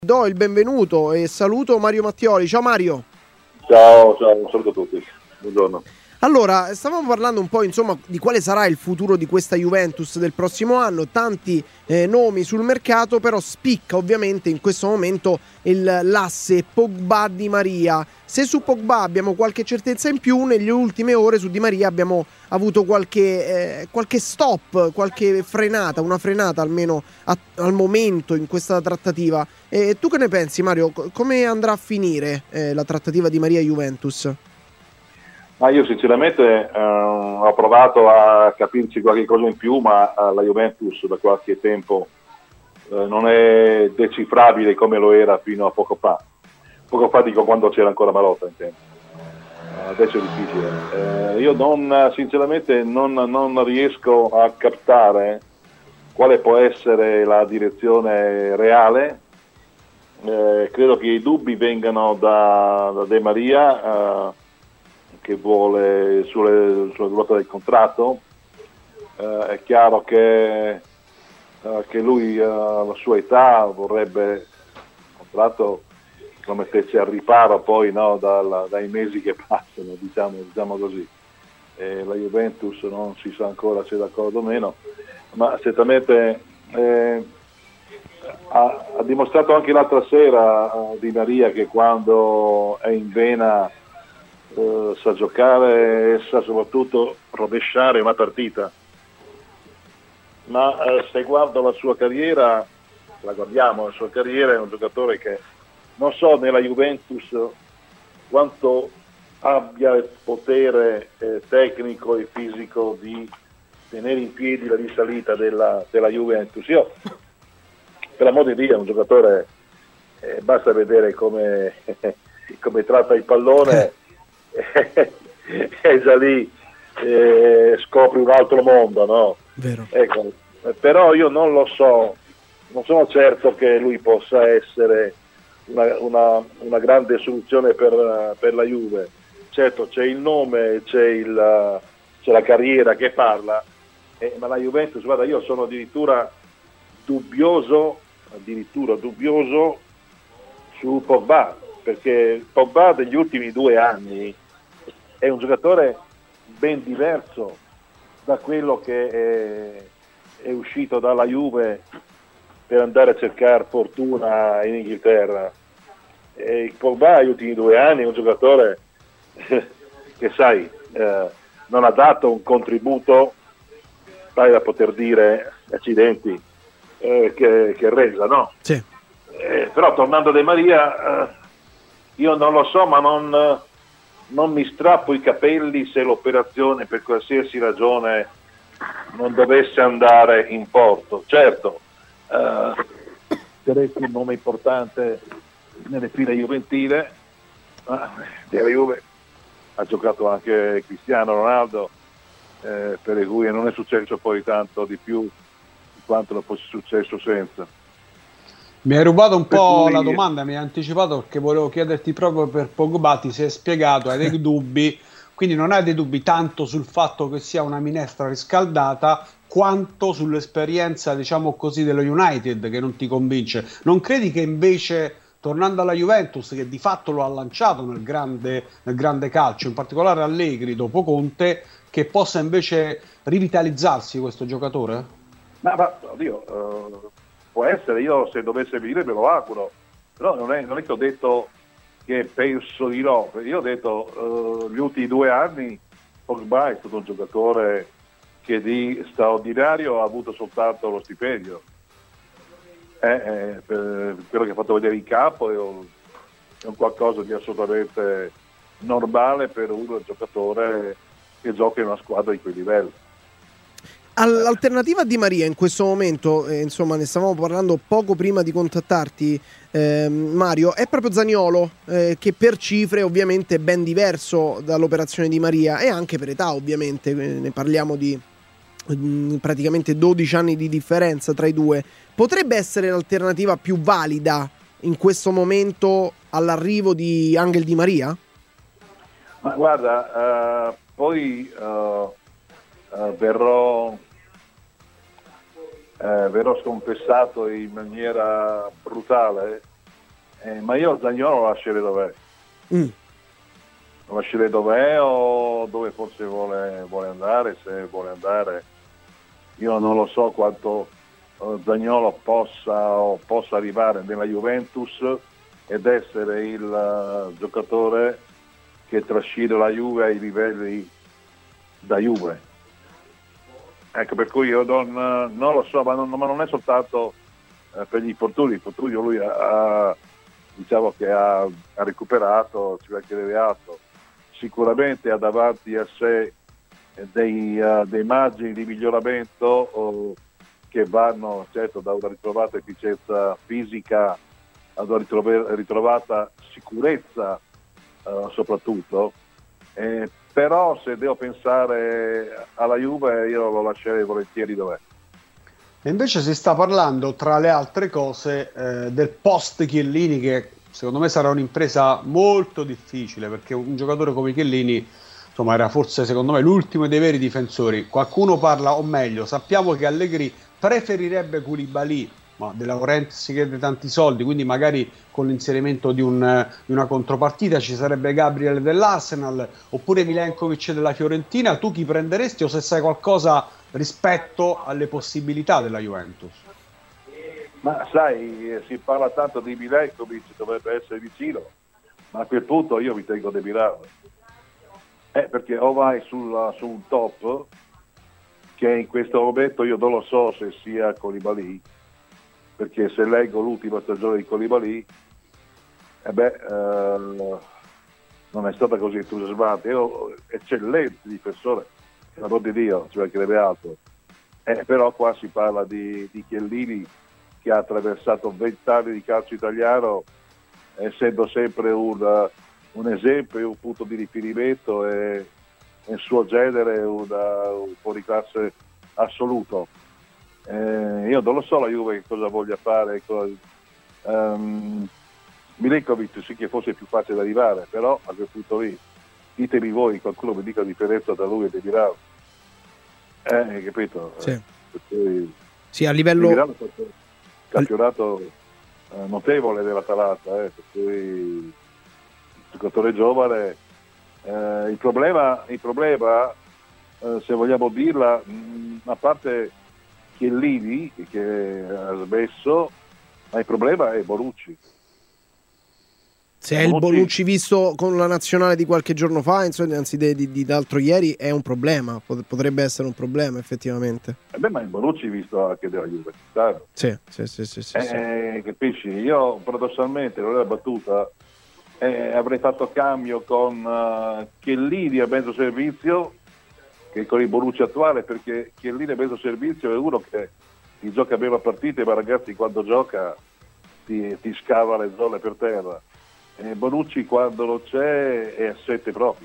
Do il benvenuto e saluto Mario Mattioli. Ciao Mario. Ciao, un saluto a tutti. Buongiorno. Allora, stavamo parlando un po' insomma di quale sarà il futuro di questa Juventus del prossimo anno, tanti nomi sul mercato, però spicca ovviamente in questo momento l'asse Pogba Di Maria. Se su Pogba abbiamo qualche certezza in più, nelle ultime ore su Di Maria abbiamo avuto qualche stop, qualche frenata, una frenata almeno al momento in questa trattativa. Tu che ne pensi, Mario? Come andrà a finire la trattativa Di Maria-Juventus? Ma io sinceramente ho provato a capirci qualche cosa in più, ma la Juventus da qualche tempo non è decifrabile come lo era fino a poco fa. Poco fa dico quando c'era ancora Marotta in tempo. Adesso è difficile. Io sinceramente non riesco a captare quale può essere la direzione reale. Credo che i dubbi vengano da De Maria, che vuole sulla durata del contratto. È chiaro che lui alla sua età vorrebbe un contratto che lo mettesse al riparo poi, no, dai mesi che passano, diciamo così. La Juventus non si sa ancora se è d'accordo o meno, ma certamente ha dimostrato anche l'altra sera Di Maria che quando è in vena sa giocare e sa soprattutto rovesciare una partita. Ma se guardo la sua carriera, la sua carriera è un giocatore che non so nella Juventus quanto abbia il potere tecnico e fisico di tenere in piedi la risalita della Juventus. Io, per l'amor di Dio, è un giocatore, basta vedere come tratta il pallone e già lì scopri un altro mondo, no? Vero. Ecco, però io non lo so, non sono certo che lui possa essere una grande soluzione per la Juve. Certo c'è il nome, c'è la carriera che parla, ma la Juventus, guarda, io sono addirittura dubbioso su Pogba, perché Pogba degli ultimi 2 anni è un giocatore ben diverso da quello che è uscito dalla Juve per andare a cercare fortuna in Inghilterra. E Pogba negli ultimi 2 anni è un giocatore che sai non ha dato un contributo tale da poter dire accidenti che resa, no? Sì. Però tornando a De Maria, io non lo so, ma non mi strappo i capelli se l'operazione per qualsiasi ragione non dovesse andare in porto. Certo, saresti un nome importante nelle file juventine, ma della Juve ha giocato anche Cristiano Ronaldo, per cui non è successo poi tanto di più di quanto lo fosse successo senza. Mi hai rubato un po' la domanda, mi hai anticipato, perché volevo chiederti proprio per Pogba, ti sei spiegato, hai dei dubbi, quindi non hai dei dubbi tanto sul fatto che sia una minestra riscaldata quanto sull'esperienza, diciamo così, dello United, che non ti convince. Non credi che invece, tornando alla Juventus, che di fatto lo ha lanciato nel grande calcio, in particolare Allegri dopo Conte, che possa invece rivitalizzarsi questo giocatore? Ma oddio, può essere, io se dovesse venire me lo auguro, però non è che ho detto che penso di no, io ho detto gli ultimi 2 anni Pogba è stato un giocatore che di straordinario ha avuto soltanto lo stipendio, per quello che ha fatto vedere in campo è un qualcosa di assolutamente normale per un giocatore che gioca in una squadra di quei livelli. All'alternativa a Di Maria in questo momento, insomma ne stavamo parlando poco prima di contattarti, Mario, è proprio Zaniolo, che per cifre ovviamente è ben diverso dall'operazione Di Maria e anche per età ovviamente, ne parliamo di praticamente 12 anni di differenza tra i due. Potrebbe essere l'alternativa più valida in questo momento all'arrivo di Angel Di Maria? Ma guarda, poi verrò sconfessato in maniera brutale, ma io Zaniolo lo lascerei dov'è. Lo lascerei dov'è o dove forse vuole andare, se vuole andare. Io non lo so quanto Zaniolo possa arrivare nella Juventus ed essere il giocatore che trascina la Juve ai livelli da Juve. Ecco, per cui io non lo so, ma non è soltanto per gli infortuni. Lui diciamo che ha recuperato, ci mancherebbe altro. Sicuramente ha davanti a sé dei margini di miglioramento che vanno certo da una ritrovata efficienza fisica ad una ritrovata sicurezza soprattutto, però se devo pensare alla Juve io lo lascerei volentieri dov'è. E invece si sta parlando, tra le altre cose, del post Chiellini, che secondo me sarà un'impresa molto difficile, perché un giocatore come Chiellini, insomma, era forse secondo me l'ultimo dei veri difensori. Qualcuno parla, o meglio, sappiamo che Allegri preferirebbe Koulibaly, ma De Laurentiis si chiede tanti soldi, quindi magari con l'inserimento di una contropartita ci sarebbe Gabriel dell'Arsenal oppure Milenkovic della Fiorentina. Tu chi prenderesti, o se sai qualcosa rispetto alle possibilità della Juventus? Ma sai, si parla tanto di Milenkovic, dovrebbe essere vicino, ma a quel punto io mi tengo De Milano, perché o vai su un top, che in questo momento io non lo so se sia Koulibaly, perché se leggo l'ultima stagione di Koulibaly, non è stata così entusiasmante. Eccellente difensore, per l'amor di Dio, ci mancherebbe altro. Però qua si parla di Chiellini, che ha attraversato 20 anni di calcio italiano, essendo sempre un esempio e un punto di riferimento e nel suo genere un fuoriclasse assoluto. Io non lo so la Juve che cosa voglia fare. Milenkovic sì che fosse più facile da arrivare, però a quel punto lì ditemi voi, qualcuno mi dica la differenza tra lui e De Milano. Capito? Sì. Sì, a livello De Milano è un campionato notevole dell'Atalanta, per cui giocatore giovane. Il problema se vogliamo dirla, a parte Chiellini che ha smesso, ma il problema è Bonucci. Se è il Bonucci visto con la nazionale di qualche giorno fa, anzi di l'altro ieri, è un problema, potrebbe essere un problema effettivamente. Ma il Bonucci visto anche della Juve. Sì. Capisci? Io paradossalmente, non è la battuta, avrei fatto cambio con Chiellini a mezzo servizio che con il Bonucci attuale, perché Chiellini a mezzo servizio è uno che ti gioca bene a partite, ma ragazzi quando gioca ti scava le zone per terra. Bonucci quando non c'è è assente proprio.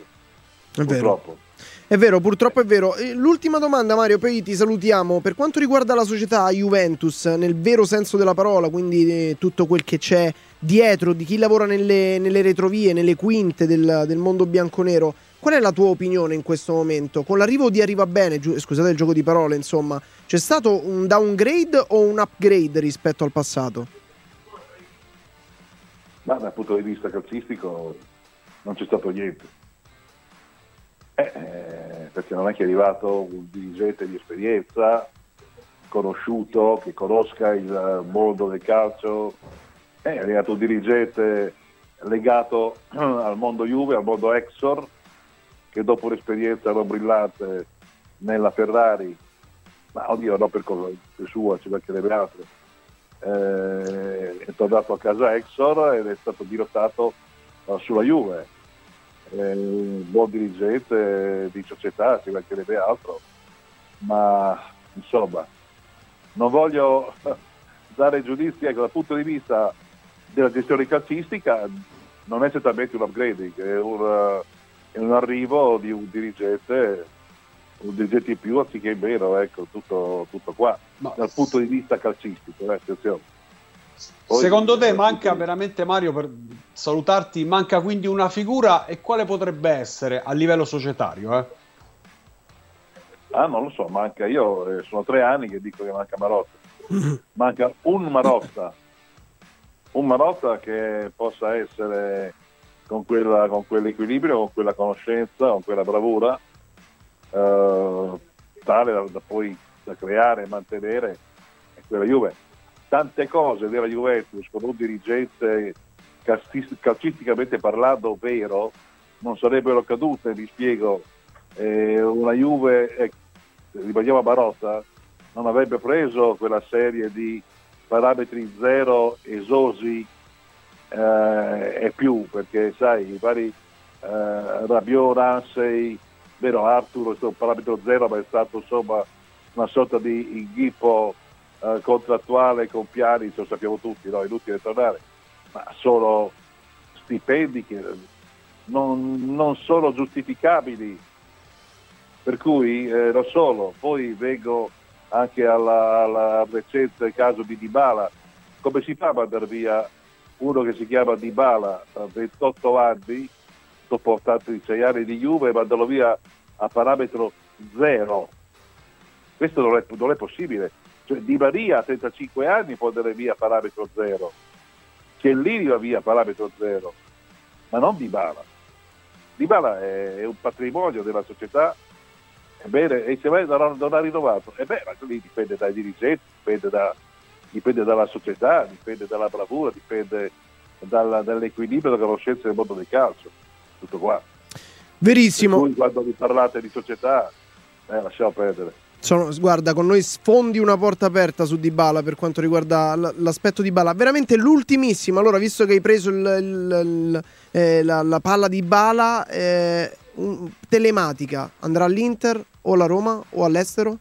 È vero, purtroppo è vero. L'ultima domanda, Mario, poi ti salutiamo. Per quanto riguarda la società Juventus, nel vero senso della parola, quindi tutto quel che c'è dietro, di chi lavora nelle retrovie, nelle quinte del mondo bianconero, qual è la tua opinione in questo momento? Con l'arrivo di Arrivabene, scusate il gioco di parole, insomma, c'è stato un downgrade o un upgrade rispetto al passato? Ma dal punto di vista calcistico non c'è stato niente. Perché non è che è arrivato un dirigente di esperienza, conosciuto, che conosca il mondo del calcio, è arrivato un dirigente legato al mondo Juve, al mondo Exor, che dopo un'esperienza non brillante nella Ferrari, ma oddio no per sua, ci mancherebbe altro, è tornato a casa Exor ed è stato dirottato sulla Juve. Un buon dirigente di società, ci mancherebbe altro, ma insomma non voglio dare giudizi, dal punto di vista della gestione calcistica non è certamente un upgrading, è un arrivo di un dirigente in più anziché in meno, tutto qua, dal punto di vista calcistico, attenzione. Poi, secondo te manca veramente, Mario, per salutarti, manca quindi una figura, e quale potrebbe essere a livello societario? Non lo so, manca, io sono 3 anni che dico che manca Marotta, manca un Marotta un Marotta che possa essere con quell'equilibrio, con quella conoscenza, con quella bravura, tale da poi da creare e mantenere quella Juve. Tante cose della Juventus con un dirigente calcisticamente parlando vero non sarebbero cadute, vi spiego. Una Juve, rimaniamo a Marotta, non avrebbe preso quella serie di parametri zero esosi e più, perché sai, i vari Rabiot, Ramsey, vero, Arthur è un parametro zero, ma è stato insomma una sorta di inghippo contrattuale con piani, lo sappiamo tutti, no? Inutile tornare, ma sono stipendi che non sono giustificabili, per cui non solo. Poi vengo anche alla recente caso di Dybala. Come si fa a mandare via uno che si chiama Dybala a 28 anni, dopo tanti 6 anni di Juve, e mandarlo via a parametro zero? Questo non è possibile. Cioè, Di Maria a 35 anni può andare via a parametro zero, Chiellini va via a parametro zero, ma non Dybala. Dybala è un patrimonio della società, ebbene, e se non ha rinnovato, ma lì dipende dai dirigenti, dipende dalla società, dipende dalla bravura, dipende dall'equilibrio, dalla conoscenza del mondo del calcio, tutto qua. Verissimo. Voi quando vi parlate di società, lasciamo perdere. Guarda, con noi sfondi una porta aperta su Dybala per quanto riguarda l'aspetto Dybala. Veramente l'ultimissimo. Allora, visto che hai preso la palla di Dybala, telematica, andrà all'Inter o alla Roma o all'estero?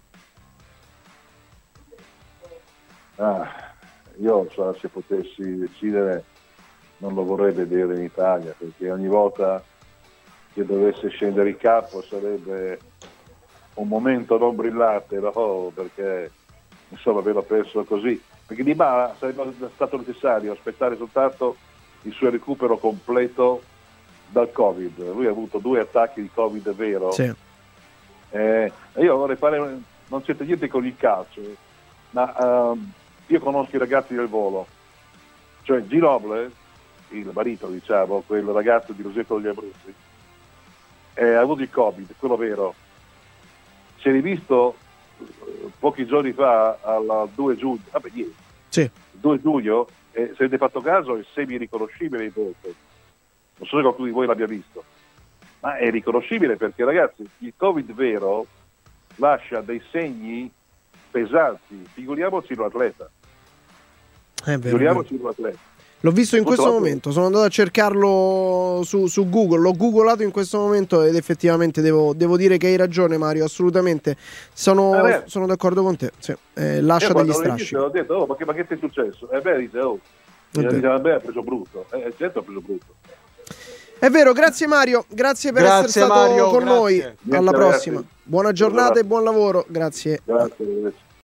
Io se potessi decidere non lo vorrei vedere in Italia, perché ogni volta che dovesse scendere in campo sarebbe un momento non brillante, no? Perché insomma averlo perso così, perché Dybala sarebbe stato necessario aspettare soltanto il suo recupero completo dal Covid. Lui ha avuto 2 attacchi di Covid vero, sì. Io vorrei fare, non c'entra niente con il calcio, ma io conosco i ragazzi del volo, cioè Ginobili, il marito, diciamo, quel ragazzo di Rosetto degli Abruzzi, ha avuto il Covid, quello vero. Si è rivisto pochi giorni fa al 2 giugno, ieri, sì. Il 2 giugno, se avete fatto caso, è semi-riconoscibile il volto. Non so se qualcuno di voi l'abbia visto, ma è riconoscibile perché, ragazzi, il Covid vero lascia dei segni pesanti, figuriamoci un atleta. Figuriamoci un atleta. L'ho visto in questo momento, sono andato a cercarlo su Google, l'ho googolato in questo momento ed effettivamente devo dire che hai ragione, Mario, assolutamente. Sono d'accordo con te. Sì. Lascia degli strascichi. Ho detto, ma che ti è successo? Dice, a me ha preso brutto. Certo ha preso brutto. È vero, grazie Mario, grazie per essere stato con noi. Alla prossima. Buona giornata e buon lavoro. Grazie. Grazie.